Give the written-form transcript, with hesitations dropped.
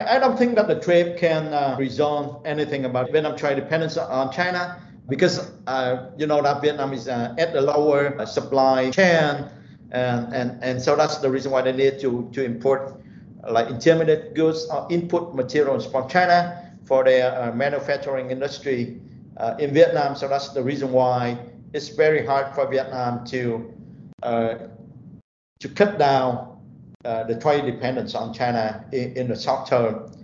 I don't think that the trade can resolve anything about Vietnam trade dependence on China, because you know that Vietnam is at the lower supply chain, and so that's the reason why they need to import like intermediate goods or input materials from China for their manufacturing industry in Vietnam. So that's the reason why it's very hard for Vietnam to cut down the trade dependence on China in the short term.